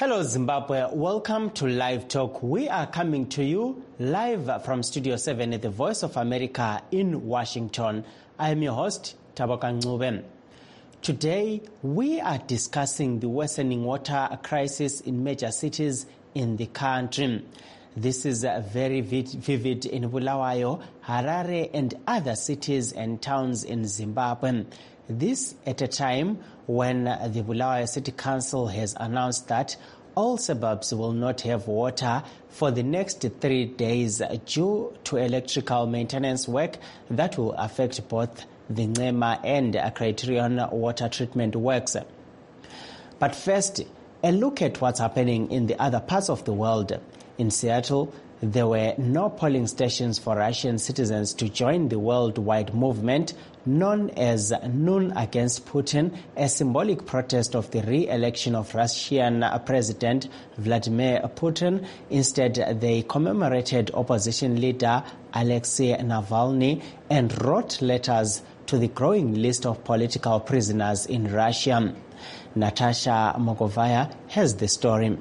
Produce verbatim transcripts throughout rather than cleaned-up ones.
Hello Zimbabwe, welcome to Live Talk. We are coming to you live from Studio seven at the Voice of America in Washington. I am your host, Taboka Ncube. Today, we are discussing the worsening water crisis in major cities in the country. This is very vivid in Bulawayo, Harare, and other cities and towns in Zimbabwe. This at a time when the Bulawayo City Council has announced that all suburbs will not have water for the next three days due to electrical maintenance work that will affect both the Ncema and Criterion water treatment works. But first, a look at what's happening in the other parts of the world. In Seattle, there were no polling stations for Russian citizens to join the worldwide movement known as Noon Against Putin, a symbolic protest of the re-election of Russian President Vladimir Putin. Instead, they commemorated opposition leader Alexei Navalny and wrote letters to the growing list of political prisoners in Russia. Natasha Mogovaya has the story.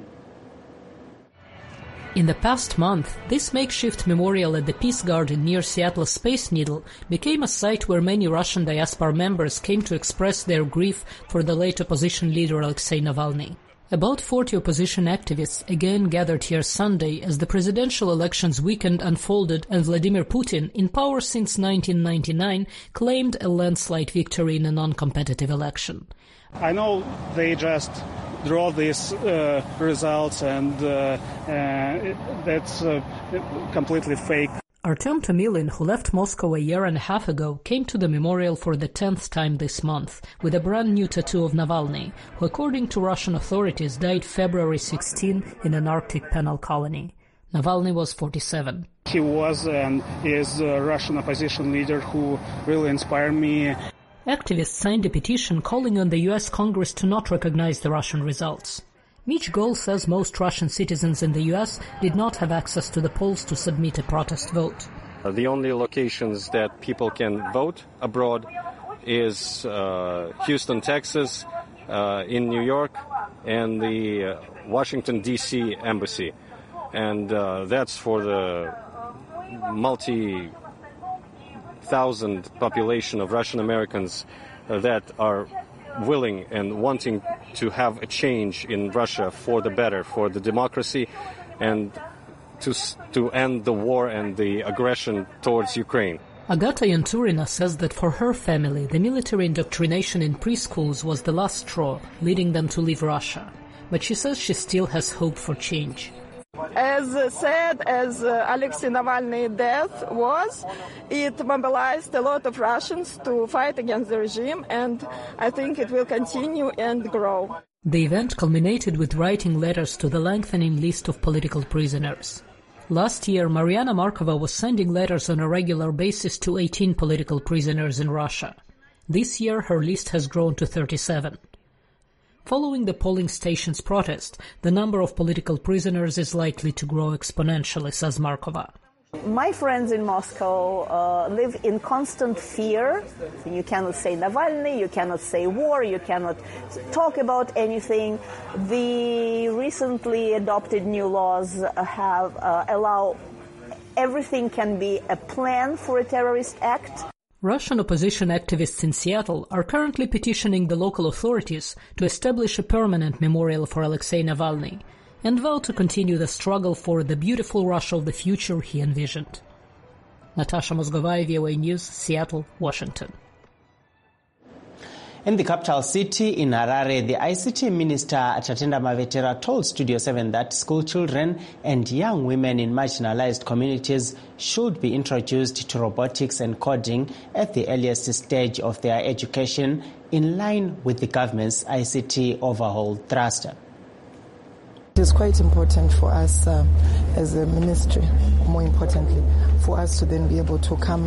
In the past month, this makeshift memorial at the Peace Garden near Seattle's Space Needle became a site where many Russian diaspora members came to express their grief for the late opposition leader Alexei Navalny. About forty opposition activists again gathered here Sunday as the presidential elections weekend unfolded and Vladimir Putin, in power since nineteen ninety-nine, claimed a landslide victory in a non-competitive election. I know they just draw these uh, results and uh, uh, that's uh, completely fake. Artem Tomilin, who left Moscow a year and a half ago, came to the memorial for the tenth time this month with a brand new tattoo of Navalny, who according to Russian authorities died February sixteenth in an Arctic penal colony. Navalny was forty-seven. He was and is a Russian opposition leader who really inspired me. Activists signed a petition calling on the U S Congress to not recognize the Russian results. Mitch Gold says most Russian citizens in the U S did not have access to the polls to submit a protest vote. The only locations that people can vote abroad is uh, Houston, Texas, uh, in New York, and the uh, Washington, D C embassy. And uh, that's for the multi thousand population of Russian Americans uh, that are willing and wanting to have a change in Russia for the better, for the democracy, and to to end the war and the aggression towards Ukraine. Agata Yanturina says that for her family, the military indoctrination in preschools was the last straw, leading them to leave Russia. But she says she still has hope for change. As sad as uh, Alexei Navalny's death was, it mobilized a lot of Russians to fight against the regime, and I think it will continue and grow. The event culminated with writing letters to the lengthening list of political prisoners. Last year, Mariana Markova was sending letters on a regular basis to eighteen political prisoners in Russia. This year, her list has grown to thirty-seven. Following the polling station's protest, the number of political prisoners is likely to grow exponentially, says Markova. My friends in Moscow uh, live in constant fear. You cannot say Navalny, you cannot say war, you cannot talk about anything. The recently adopted new laws have uh, allow everything can be a plan for a terrorist act. Russian opposition activists in Seattle are currently petitioning the local authorities to establish a permanent memorial for Alexei Navalny and vow to continue the struggle for the beautiful Russia of the future he envisioned. Natasha Mozgovaya, V O A News, Seattle, Washington. In the capital city, in Harare, the I C T minister, Tatenda Mavetera, told Studio seven that school children and young women in marginalized communities should be introduced to robotics and coding at the earliest stage of their education, in line with the government's I C T overhaul thrust. It is quite important for us uh, as a ministry, more importantly, for us to then be able to come up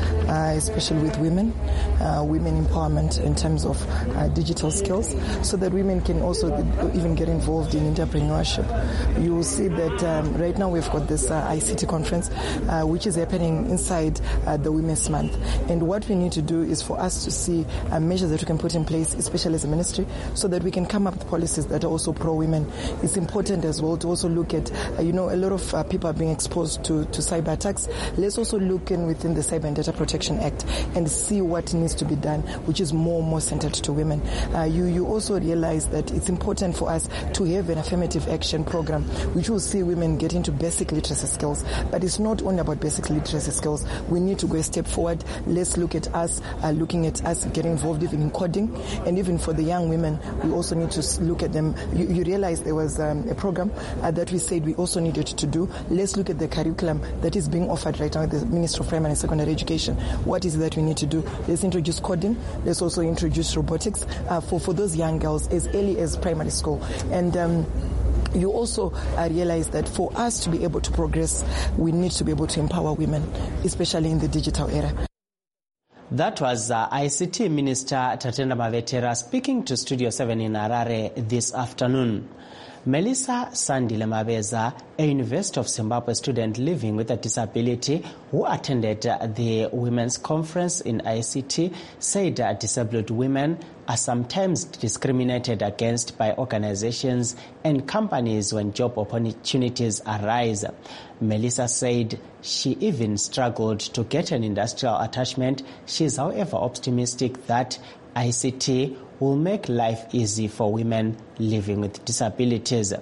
uh, especially with women, uh, women empowerment in terms of uh, digital skills, so that women can also even get involved in entrepreneurship. You will see that um, right now we've got this uh, I C T conference, uh, which is happening inside uh, the Women's Month. And what we need to do is for us to see uh, measures that we can put in place, especially as a ministry, so that we can come up with policies that are also pro-women. It's important as well to also look at, uh, you know, a lot of uh, people are being exposed to, to cyber attacks. Let's also look in within the Cyber and Data Protection Act and see what needs to be done, which is more and more centered to women. Uh, you, you also realize that it's important for us to have an affirmative action program, which will see women get into basic literacy skills. But it's not only about basic literacy skills. We need to go a step forward. Let's look at us, uh, looking at us getting involved even in coding. And even for the young women, we also need to look at them. You, you realize there was um, a program uh, that we said we also needed to do. Let's look at the curriculum that is being offered right now at the Ministry of Primary and Secondary Education. What is it that we need to do? Let's introduce coding. Let's also introduce robotics uh, for, for those young girls as early as primary school. And um, you also uh, realize that for us to be able to progress, we need to be able to empower women, especially in the digital era. That was uh, I C T Minister Tatenda Mavetera speaking to Studio seven in Harare this afternoon. Melissa Sandile Mabeza, a University of Zimbabwe student living with a disability who attended uh, the Women's Conference in I C T, said uh, disabled women are sometimes discriminated against by organizations and companies when job opportunities arise. Melissa said she even struggled to get an industrial attachment. She is, however, optimistic that I C T will make life easy for women living with disabilities.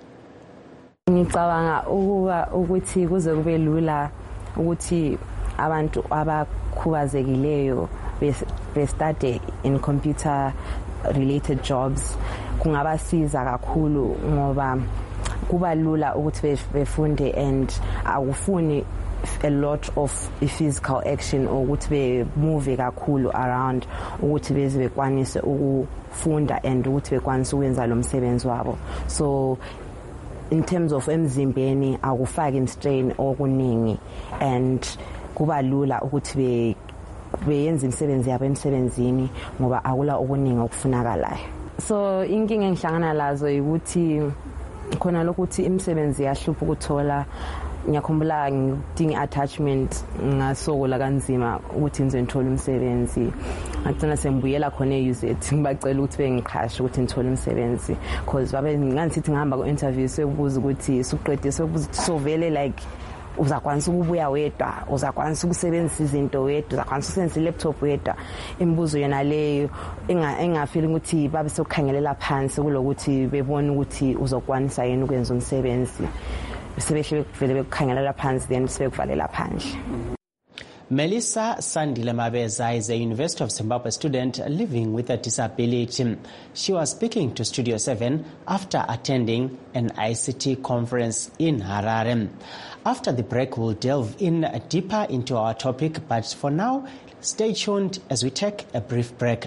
Ngicabanga ukuba ukuthi kuze kube lula ukuthi abantu abakhubazekileyo be study in computer related jobs kungabasiza kakhulu ngoba kuba lula ukuthi befunde and akufuni a lot of physical action ukuthi be move kakhulu around ukuthi beze bekwanise ukufunda and ukuthi bekwanise ukwenza lo msebenzi wabo. So in terms of emzimbeni akufaki in strain okuningi and kuba lula ukuthi be beyenza imisebenzi yabo emsebenzini ngoba akula okuningi okufunakalayo. So inkinga engihlangana lazo ukuthi khona lokuthi imisebenzi yahlupha ukuthola. Ngiyakhumbula ngidinga attachment ngasokola kanzima ukuthi ngize ngithole umsebenzi ngagcina sembuyela khona e-U Z ngibacela ukuthi bengiqhashe ukuthi ngithole umsebenzi because babe ngangithi ngihamba ku interview sekubuza ukuthi suqedile sekubuza sovele like uzakwanisa ukubuya wedwa uzakwanisa ukusebenzisa izinto wedwa uzakwanisa ukusebenzisa i-laptop wedwa imibuzo yona leyo engafeel ukuthi babe sokukhangelela phansi kulokuthi bebona ukuthi uzokwanisa yini ukwenza umsebenzi. Melissa Sandile Mabeza is a University of Zimbabwe student living with a disability. She was speaking to Studio seven after attending an I C T conference in Harare. After the break, we'll delve in deeper into our topic, but for now, stay tuned as we take a brief break.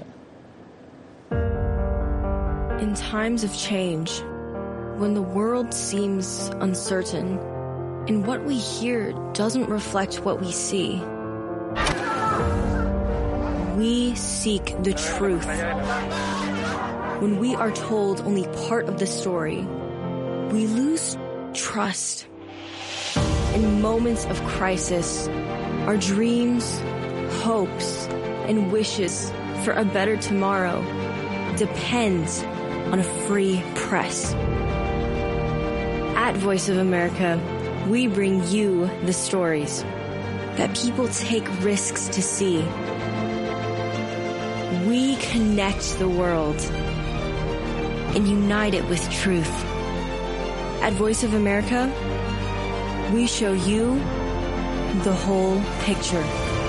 In times of change, when the world seems uncertain and what we hear doesn't reflect what we see, we seek the truth. When we are told only part of the story, we lose trust. In moments of crisis, our dreams, hopes, and wishes for a better tomorrow depends on a free press. At Voice of America, we bring you the stories that people take risks to see. We connect the world and unite it with truth. At Voice of America, we show you the whole picture.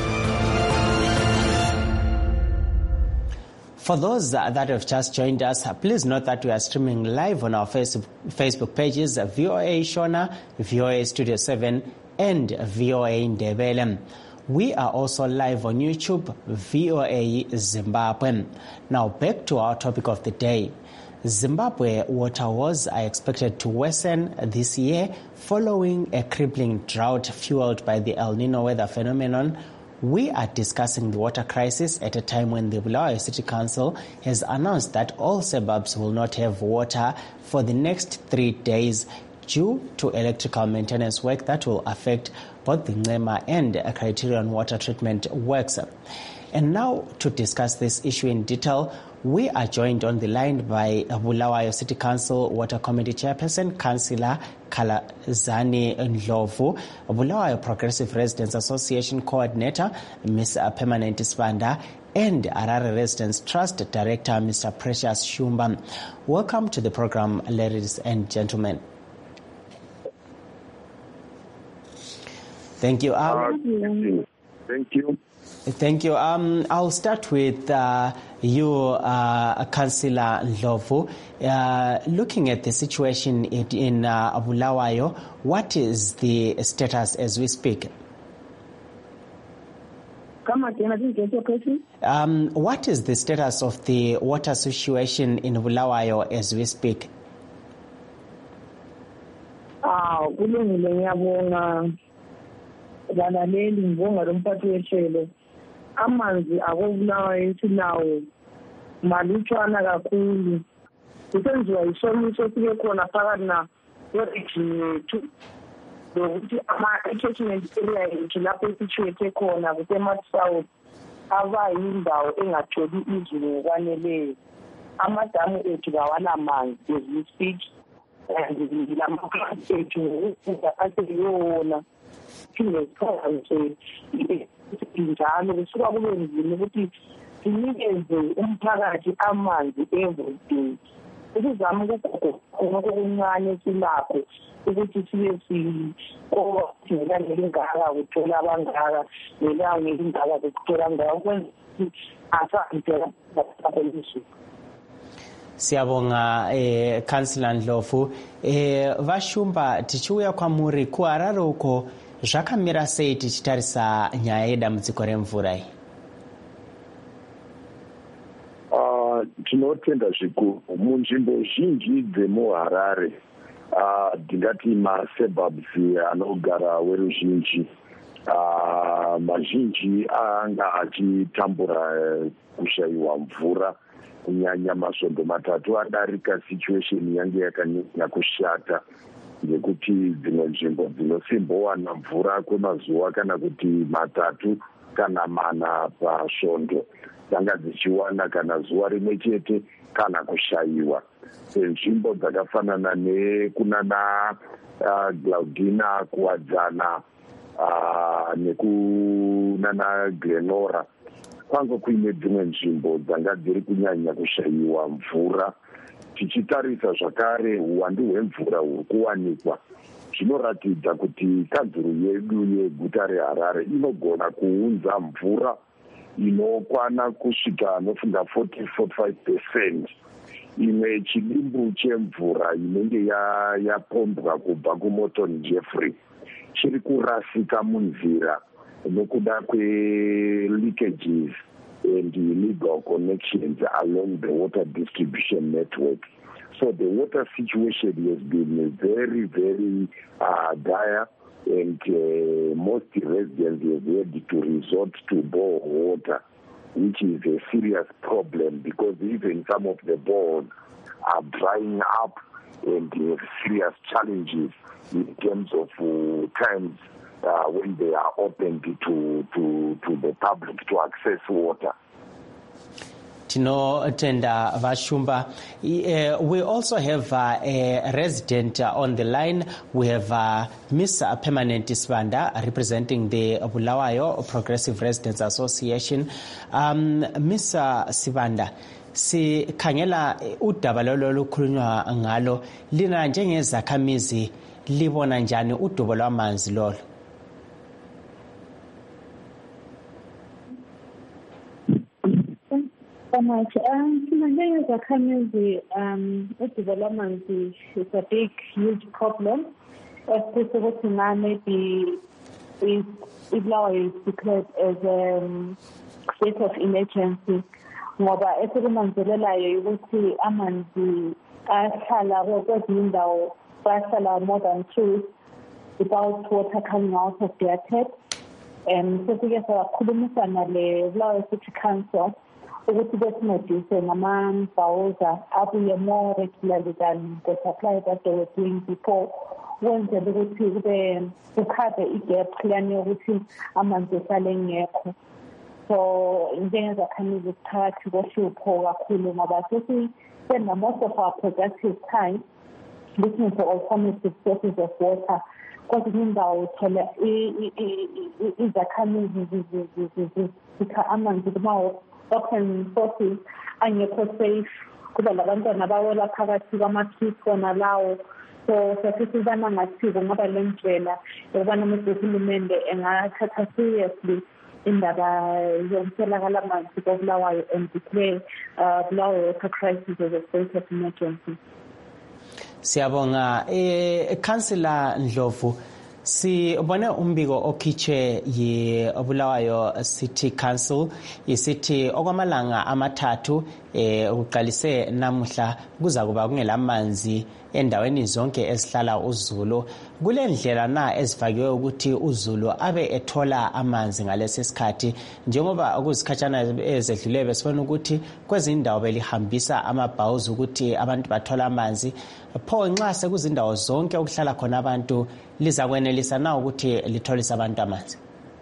For those that have just joined us, please note that we are streaming live on our Facebook pages, V O A Shona, V O A Studio seven, and V O A Ndebele. We are also live on YouTube, V O A Zimbabwe. Now back to our topic of the day. Zimbabwe water wars are expected to worsen this year following a crippling drought fueled by the El Nino weather phenomenon, We are discussing the water crisis at a time when the Bulawayo City Council has announced that all suburbs will not have water for the next three days due to electrical maintenance work that will affect both the Ncema and Criterion water treatment works. And now, to discuss this issue in detail, we are joined on the line by Bulawayo City Council Water Committee Chairperson, Councillor Khalazani Ndlovu, Bulawayo Progressive Residents Association Coordinator, Miz Permanent Sibanda, and Harare Residents Trust Director, Mister Precious Shumba. Welcome to the program, ladies and gentlemen. Thank you. Um, Thank you. Thank you. Um, I'll start with uh, you, uh, Councillor Ndlovu. Uh, looking at the situation in, in uh, Bulawayo, what is the status as we speak? Come again, I didn't get your question. Um, what is the status of the water situation in Bulawayo as we speak? Ah, kulungile ngiyabonga balaleli ngibonga lo mphathi wehlelo. Amanzi akobulawayo esinawo malutshwana kakhulu. Kusenziwa isomiso sike khona phakathi na region yethu lokuthi ama-catchment area yethu lapho esituate khona kuseMarch South aba yindawo engatholi izulu ngokwaneleyo. Amadamu ethu kawanamanzi as we speak, and lama-plants ethu aseyiyona phinde sikhangise njalo kusuka kube nzima ukuthi sinikeze umphakathi amanzi everyday. Ukuzama ukugogo konke okuncane silapho ukuthi sibe sikothela ngengaka kuthola abangaka nelawo ngengaka kuthola ngaka ukwenza ukuthi asantela basebenzi. Siyabonga eh Councillor Ndlovu. Eh Vashumba tichiuya kwamuri ku Harare uko zvakamira sei tichitarisa nyaya yedambudziko remvura iyi? Uh, tinotenda zvikuru munzvimbo zhinji dzemuHarare, uh, ndingati masuburbs anogara weruzhinji, uh, mazhinji anga achitambura kushayiwa mvura, kunyanya masvondo matatu adarika situation yange yakanyanya kushata ngekuti dzimwe nzvimbo dzinosimbowana mvura kwemazuva kana kuti matatu kana mana pasvondo dzanga dzichiwana kana zuva rimwe chete kana kushayiwa. Nzvimbo dzakafanana nekunana uh, Glaudina, kuwadzana uh, nekunana Glenora kwanga kuine dzimwe nzvimbo dzanga dziri kunyanya kushayiwa mvura. Tichitarisa zvakare uwandu hwemvura huri kuwanikwa zvinoratidza kuti kanzuru yedu yeguta reHarare inogona kuunza mvura inokwana kusvika nofunga forty to forty-five percent. Imwe chidimbu chemvura inenge yapombwa kubva kuMorton Jeffrey chiri kurasika munzira nokuda kwe-leakages and illegal connections along the water distribution network. So the water situation has been very, very uh, dire, and uh, most residents have had to resort to bore water, which is a serious problem because even some of the bores are drying up and have serious challenges in terms of uh, times uh, when they are opened to, to, to the public to access water. Tinotenda Vashumba. Uh, we also have uh, a resident uh, on the line. We have uh, Miz Permanent Sibanda representing the Bulawayo Progressive Residents Association. Um, Miz Sibanda, sikhangela udaba lolo lukhulunywa ngalo lina njengezakhamizi libona njani udubo lwamanzi lolo? Much. Um, um, development is, is a big, huge problem. Especially maybe if Bulawayo is declared as a um, state of emergency. Ngoba esekumanzelelayo ukuthi amanzi ahlala kwezinye indawo bahlala more than two without water coming out of their tap. um sesike sakhulumisana le Bulawayo City Council ukuthi besincedise ngama-bowser abuye more regularly than the supply that they were doing before, wenzela ukuthi kube kukhave igap lani yokuthi amanzi ehlale ngekho. So njengezakhamizi phakathi kohlupho kakhulu ngoba sesisenda most of our productive time looking for alternative sources of water. Kodwa indawo uthola izakhamizi zikha amanzi kuma-open sources angekho safe, kuba labantwana abawela phakathi kwama-trees khona lawo. So sesisibana ngathi kungaba le ndlela yokubana ukuthi uhulumende engathatha seriously indaba yokuswelakala amanzi koBulawayo and declare uh, Bulawayo water crisis as a state of emergency. Siyabonga eh Councillor Ndlovu, sibone umbiko okhitshwe yiBulawayo City Council isithi okwamalanga amathathu eh uqalise namuhla kuza kuba kungelamanzi endaweni zonke esihlala uZulu. Kule ndlela na ezifakiwe ukuthi uZulu abe ethola amanzi ngalesi sikhathi, njengoba okuzikhachana ezedlule besifuna ukuthi kwezindawo belihambisa amabhawuzi ukuthi abantu bathola amanzi. Pho nxa sekuzindawo zonke ukuhlala khona abantu liza kwenelisa na ukuthi litholise abantu amanzi?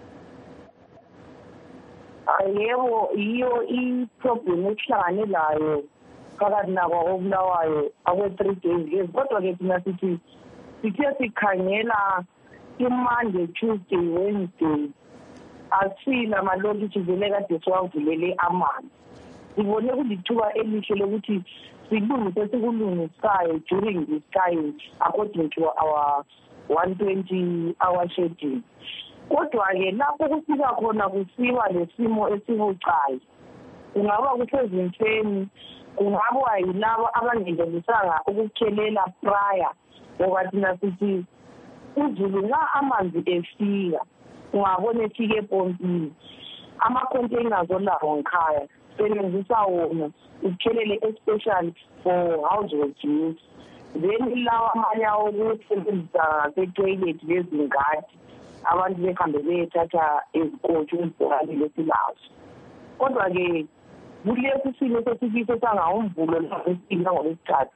Yebo, iyo i-problem esihlangane layo phakathi nako koBulawayo akwe-three days lezi. Kodwa-ke thina sithi sithe sikhangela i-Monday, Tuesday, Wednesday asila amalokitshi vele kade siwavulele amanzi. Sibone kulithuba elihle lokuthi silungise sikulungisayo during this time according to our one twenty hour schedule. Kodwa-ke lapho kufika khona kusiwa lesimo esibucayi, kungaba kusezintweni, kungaba yilabo abangenelisanga ukukhelela prior, ngoba thina sithi uZulu nxa amanzi efika ungabona efike epompini ama-containers olawo ngikhaya sebenzisa wona ukhelele especially for household use. Then lawa amanye awokusebenzisa ngase-toilet lezingadi abantu behambe beyethatha ezikotsho izibhorane lesilazo. Kodwa-ke kulesi simo sesifiso sangawumvulo lesifiso ngolesithathu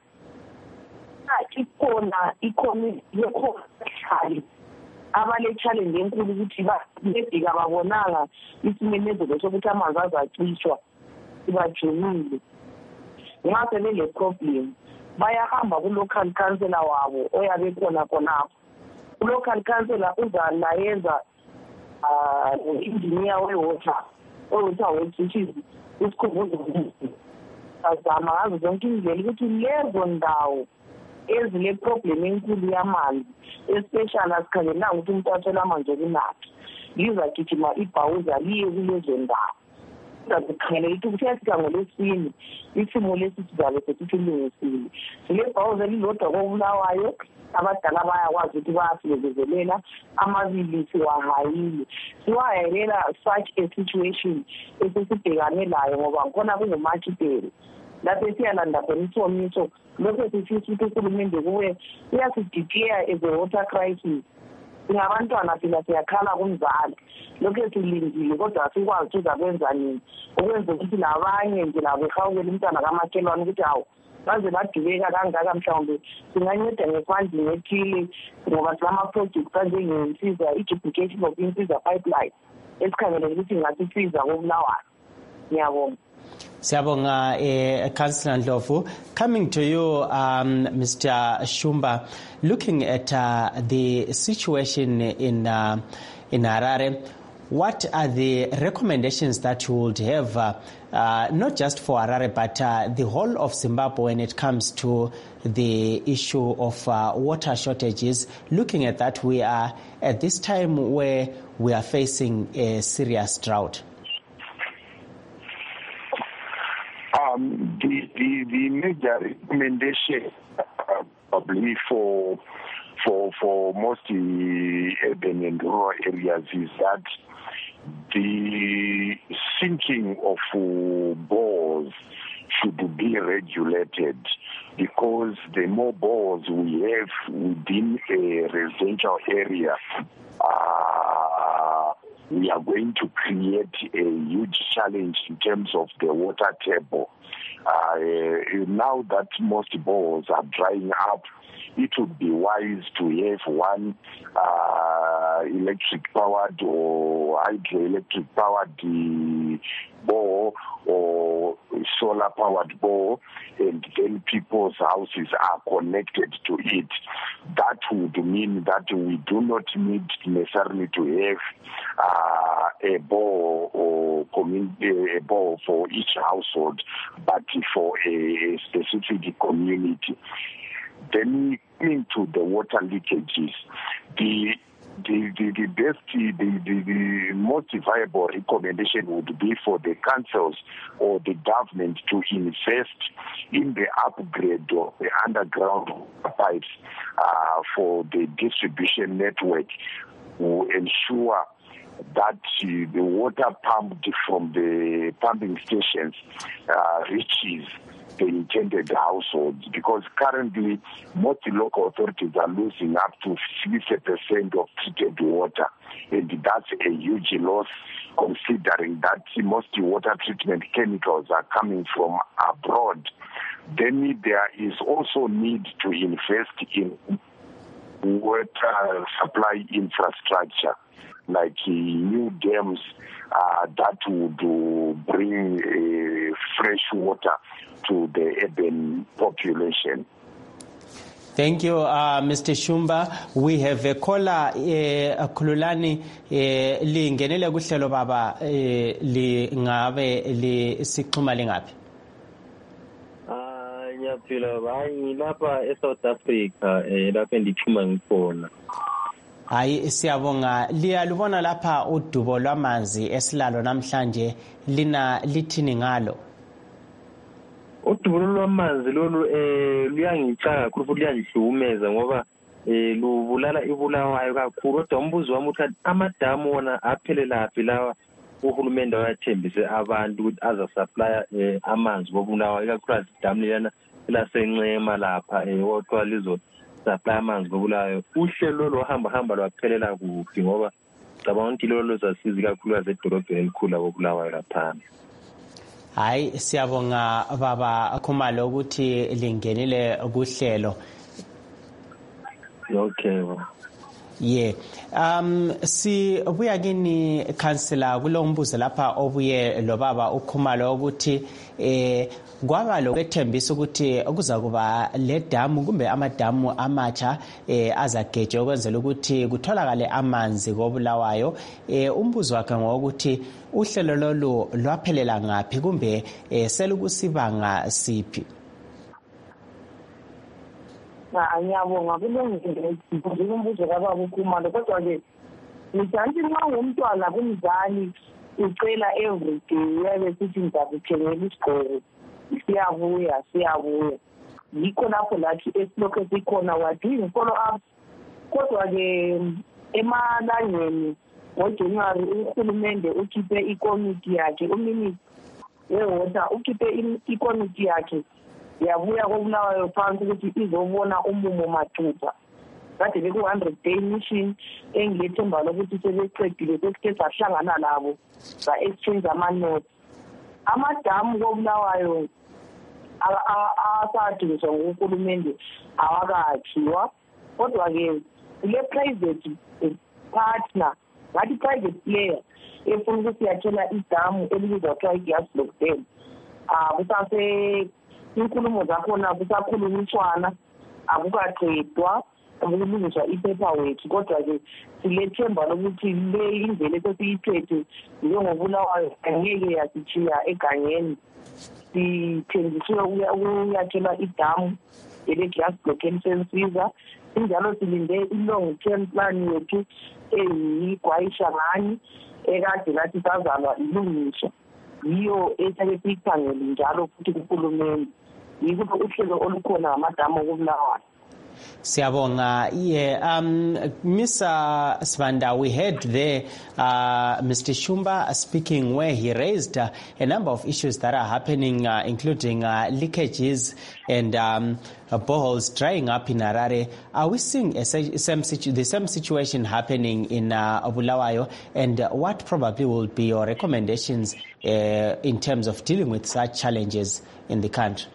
ikhona ikhona yekhona abale-challenge enkulu ukuthi bebhika babonanga isimemezelo sokuthi amanzi azacishwa ibajumile. Nxa sebele problem bayahamba ku-local councillor wabo oyabe khona khonapho. U-local councillor uzalayeza engineer we-water we-water works which is isikhumbuzo azama ngazo zonke indlela ukuthi lezo ndawo ezile-problem enkulu yamanzi especially asikhangelanga ukuthi umuntu athola amanzi okunatha lizagijima ibhawuza liye kulezo ndawo. Sikhangele ukuthi kufika ngolesine isimo lesi sizabe sesithilungisile. Silebhawuza elilodwa koBulawayo abadala bayakwazi ukuthi bayasibekezelela, amabili siwahayile. Siwahayelela such a situation esesibhekane layo ngoba khona kungumatshiteli lapho siyalanda khona isomiso. Lokho sifisa ukuthi uhulumende kuwe uyasideclare as a water crisis. Singabantwana thina siyakhala kumzali, lokho silindile kodwa asikwazi ukuthi uzakwenza nini, ukwenza ukuthi labanye nje labo ehawukele umntwana kamakhelwane ukuthi hawu baze badubeka kangaka mhlawumbe singanceda ngefunding ethile ngoba silama-projects anjengensiza i-duplication of insiza pipeline esikhangelele ukuthi ingasisiza koBulawayo. Ngiyabonga. Siyabonga eh, Councillor Ndlovu. Coming to you, um, Mister Shumba, looking at uh, the situation in uh, in Harare, what are the recommendations that you would have, uh, uh, not just for Harare, but uh, the whole of Zimbabwe when it comes to the issue of uh, water shortages, looking at that we are at this time where we are facing a serious drought? Um, the, the, the major recommendation uh, probably for for for most uh, urban and rural areas is that the sinking of uh, bores should be regulated, because the more bores we have within a residential area, uh, we are going to create a huge challenge in terms of the water table. Uh, now that most bores are drying up, it would be wise to have one uh, electric-powered or hydroelectric powered bore or solar-powered bore, and then people's houses are connected to it. That would mean that we do not need necessarily to have uh, a bore or community, a bore for each household, but for a specific community. Then into the water leakages, the the the, the best the, the, the most viable recommendation would be for the councils or the government to invest in the upgrade of the underground pipes uh, for the distribution network to ensure that uh, the water pumped from the pumping stations uh, reaches the intended households, because currently most local authorities are losing up to fifty percent of treated water, and that's a huge loss considering that most water treatment chemicals are coming from abroad. Then there is also need to invest in water supply infrastructure, like uh, new dams uh, that would uh, bring uh, fresh water to the urban population. Thank you, uh, Mister Shumba. We have a caller, uh, Khululani, uh, li ngenele kuhlelo baba, uh, li ngabe li siqhuma lingapi? Ah, ngiyaphila bayi ngilapha eSouth Africa, eh lapha endichuma ngikhona. Hayi siyabonga, liyalubona lapha udubo lwamanzi esilalo namhlanje lina lithini ngalo? Udubo lwamanzi lolu eh luyangicanga kakhulu futhi luyangihlukumeza ngoba eh lubulala ibulawayo kakhulu. Kodwa umbuzo wami uthi amadamu wona aphelelaphi lawa uhulumende wayathembise abantu ukuthi aza supply eh amanzi ngobulawayo, kakhulu idamu lena laseNcema lapha eh wotwa lizo supply amanzi ngobulawayo. Uhlelo lo hamba hamba lwaphelela kuphi ngoba cabanga ukuthi lolo zasiza kakhulu ezedolobheni elikhulu labobulawayo lapha. Hayi siyabonga baba Khumalo ukuthi lingenile kuhlelo. Okay. Yeah. Um si buya kini councillor kulo mbuzo lapha obuye lo baba uKhumalo ukuthi eh kwaba lokwethembisa ukuthi kuza kuba le damu kumbe amadamu amatsha eh azagejwe ukwenzela ukuthi kutholakale amanzi kobulawayo. Eh umbuzo wakhe ngokuthi uhlelo lolu lwaphelela ngapi kumbe eh selukusibanga siphi? Na ngiyabonga kulungile umbuzo kababa uKhumalo, kodwa ke ngithi nxa ngumntwana kumzali ucela every day uyabe sithi ngizakuthenga isigqoko, siyabuya siyabuya yikho lapho lathi esilokho sikhona wadinga follow up. Kodwa ke emalangeni ngoJanuary uhulumende ukhiphe ikomiti yakhe, umnini wewater ukhiphe ikomiti yakhe yabuya kobulawayo phansi ukuthi izobona umumo mathupha. Kade beku one hundred day mission engilethemba lokuthi sebeqedile sekuthe sahlangana labo sa exchange ama-notes. Amadamu kobulawayo asadingiswa nguhulumende awakakhiwa, kodwa ke le private partner ngathi private player efuna ukuthi yathela idamu elibizwa kuthiwa i-Gasblock Dam. Ah kusase inkulumo zakhona kusakhulunyiswana akukaqedwa ukulungiswa i-paperwork, kodwa ke silethemba lokuthi le indlela esesiyiphethe njengobulawayo angeke yasithiya egangeni. Sithenjisiwe ukuyakhela idamu ele-Gasblock elisensiza, injalo silinde i-long term plan yethu eyigwayisha ngani ekade lathi sazalwa ilungiswa yiyo esake siyikhangele njalo futhi kuhulumende. Yikho uhlelo olukhona ngamadamu okubulawayo. Siyabonga. Yeah, um, Mister Sibanda, we heard there uh, Mister Shumba speaking where he raised uh, a number of issues that are happening, uh, including uh, leakages and um, uh, boreholes drying up in Harare. Are we seeing a same situ- the same situation happening in uh, Bulawayo? And uh, what probably will be your recommendations uh, in terms of dealing with such challenges in the country?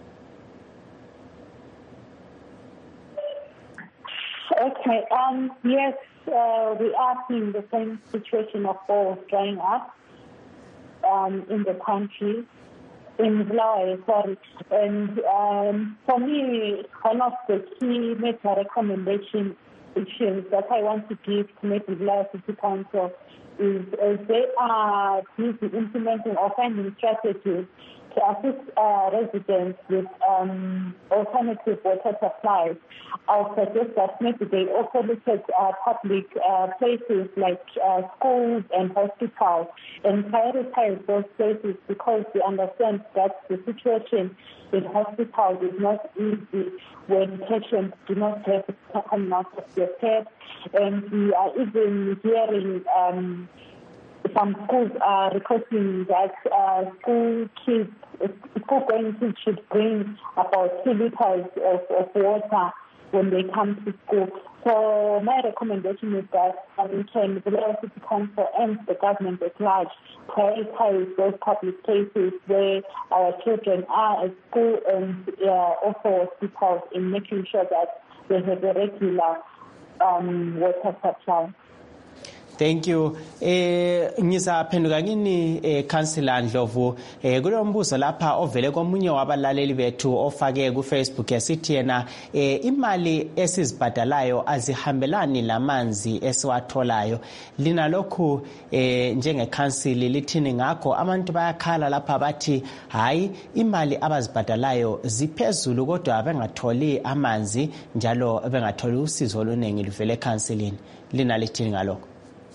Okay, um, yes, uh, we are seeing the same situation of boreholes drying up um, in the country, in Bulawayo, sorry. And um, for me, one of the key major recommendation issues that I want to give to maybe Bulawayo City Council is as they are busy implementing or finding strategies to assist uh, residents with um, alternative water supplies. I'll suggest that maybe they also look at uh, public uh, places like uh, schools and hospitals and prioritize those places, because we understand that the situation in hospitals is not easy when patients do not have the coming out of their bed. And we are even hearing um, some schools are requesting that uh, school kids, school going kids should bring about two liters of, of water when they come to school. So my recommendation is that we can, the Bulawayo City Council and the government at large, prioritize those public places where our children are at school and uh, also hospitals, in making sure that they have a regular um, water supply. Thank you. Eh ngizaphenduka kini eh Councilor Ndlovu eh kulombuzo lapha ovele komunye wabalaleli bethu ofake ku Facebook esithi yena eh imali esizibhadalayo azihambelani lamanzi esiwatholayo. Lina lokhu eh njenge council lithini ngakho abantu bayakhala lapha bathi hayi imali abazibhadalayo ziphezulu kodwa bengatholi amanzi njalo bengatholi usizo oluningi luvele councilini. Lina lithini ngalokho?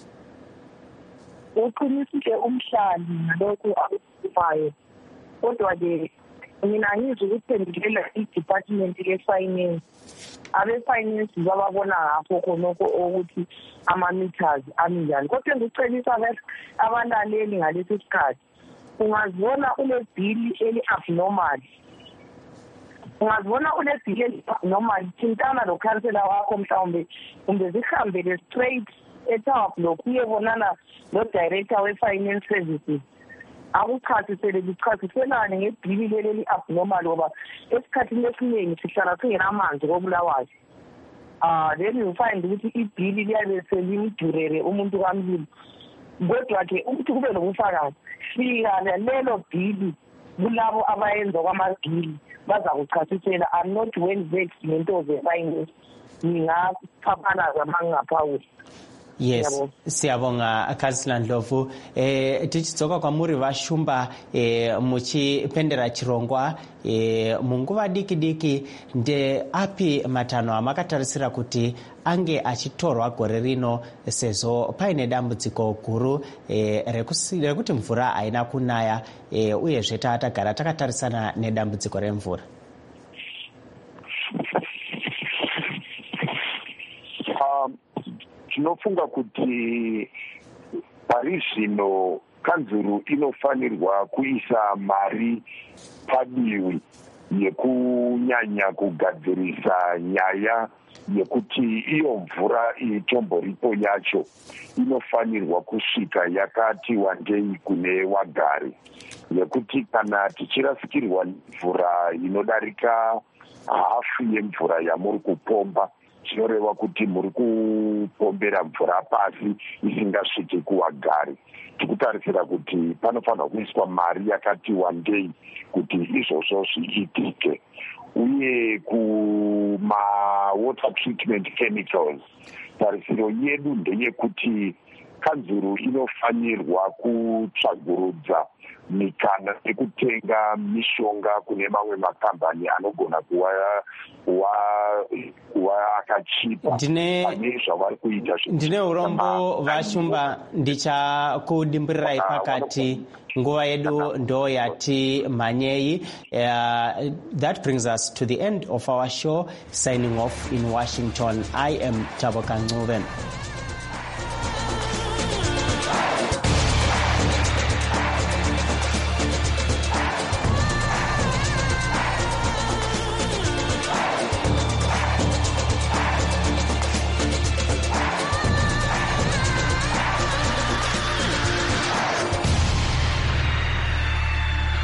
Uqinisile umhlali nalokho akufayo, kodwa ke mina ngizwe ukuphendulela i-department le-finance, abe-finance bababona ngapho khonokho ukuthi ama-meters aminjani. Kodwa ngicebisa abalaleli ngalesi sikhathi, ungazibona une-bill eli-abnormal, ungazibona une-bill eli-abnormal, thintana lo-councillor wakho mhlawumbe kumbe zihambele straight eTower Block uyebonana no-director we-finance services, akuchasisele kuchasiselane ngebhili leli abnormal ngoba esikhathini esiningi sihlala singenamanzi koBulawayo. Ah then you find ukuthi ibhili liyabe selimdurere umuntu kamlilo, kodwa ke ukuthi kube nobufakazi fika lelo bhili kulabo abayenza kwamabhili baza kuchasisela. I'm not well versed ngento ze-finance, ngingaphaphalaza mangaphawula. Yes, siyabonga Councilor Ndlovu. Eh tichitsoka kwa muri vashumba eh muchi pendera chirongwa eh munguva diki diki nde api matano amakatarisira kuti ange achitorwa gore rino sezo paine dambudziko guru eh rekusira kuti mvura aina kunaya eh uye zveta atagara takatarisana nedambudziko remvura. Tinofunga kuti pari zvino kanzuru inofanirwa kuisa mari padiwi yekunyanya kugadzirisa nyaya yekuti iyo mvura itomboripo yacho inofanirwa kusvika yakati wandei kune wagari, yekuti kana tichirasikirwa mvura inodarika hafu yemvura yamuri kupomba, chinoreva kuti muri kupombera mvura pasi isingasviki kuwagari. Tikutarisira kuti panofanirwa kuiswa mari yakati wandei kuti izvozvo zviitike. Uye kuma water treatment chemicals, tarisiro yedu ndeyekuti kanzuru inofanirwa kutsvagurudza mikana yekutenga mishonga kune mamwe makambani anogona kuva akachipa pane zvavari kuita. Ndine urombo vashumba ndichakudimbirirai pakati nguva yedu ndo yati manyei. Uh, that brings us to the end of our show. Signing off in Washington, I am Taboka Ngcuben.